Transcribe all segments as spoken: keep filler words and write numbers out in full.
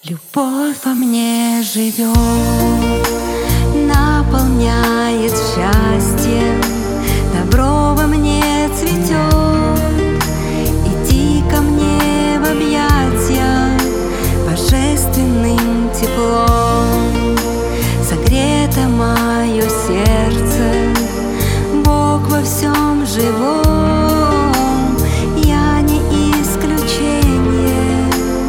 Любовь во мне живет, наполняет счастьем, добро во мне цветет. Иди ко мне в объятия божественным теплом. Согрето мое сердце, Бог во всем живом. Я не исключение.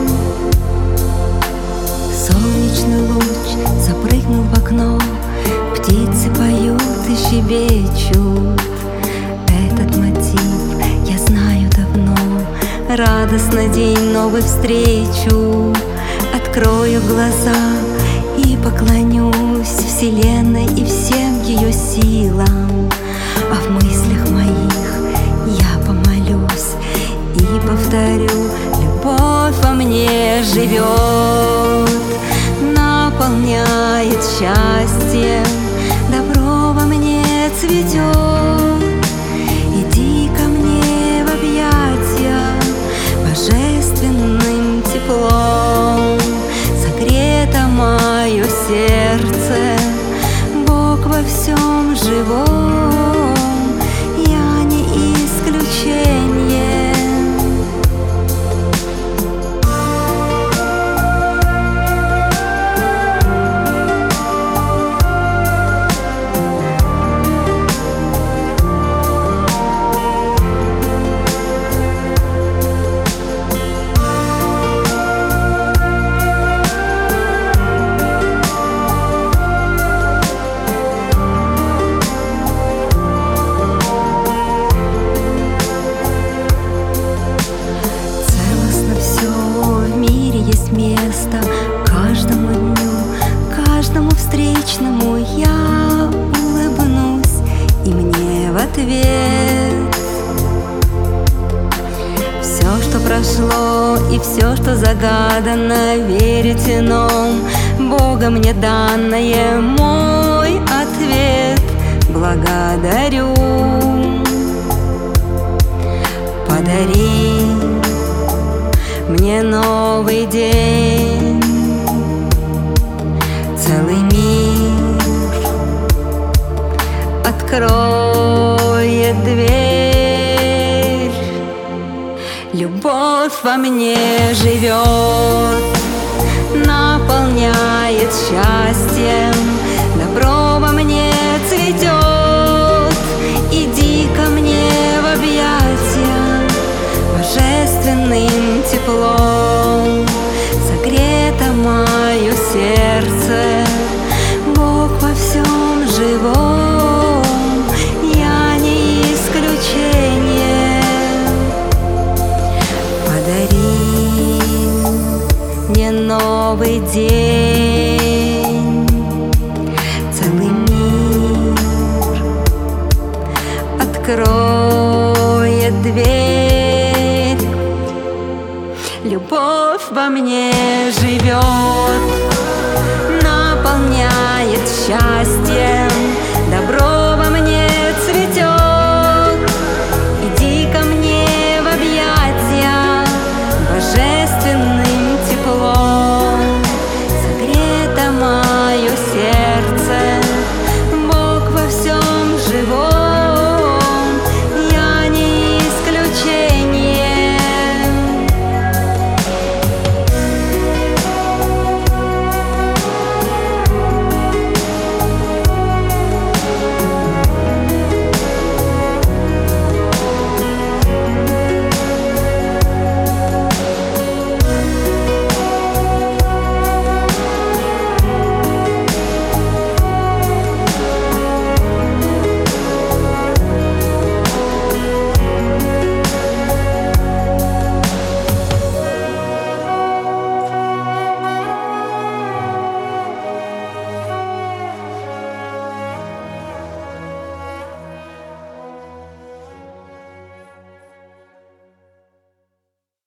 Солнечный луч запрыгнул в окно, птицы поют и щебечут. Этот мотив я знаю давно. Радостно день новый встречу. Открою глаза и поклонюсь Вселенной и всем ее силам. А в мыслях моих я помолюсь и повторю: любовь во мне живет, наполняет счастьем, добро во мне цветет. Иди ко мне в объятия божественным теплом. Согрето мое сердце, Бог во всем живом. Я не исключение. Место каждому дню, каждому встречному я улыбнусь, и мне в ответ все, что прошло, и все, что загадано, верительном Бога мне данное. Мой ответ — благодарю. Подари мне новый день, целый мир откроет дверь. Любовь во мне живет, наполняет счастьем, добро во мне цветет. Иди ко мне в объятия божественным теплом. Согрето мое сердце, Бог во всем живом. Я не исключение. Подари мне новый день, целый мир откроет дверь. Любовь во мне живет, наполняет счастьем,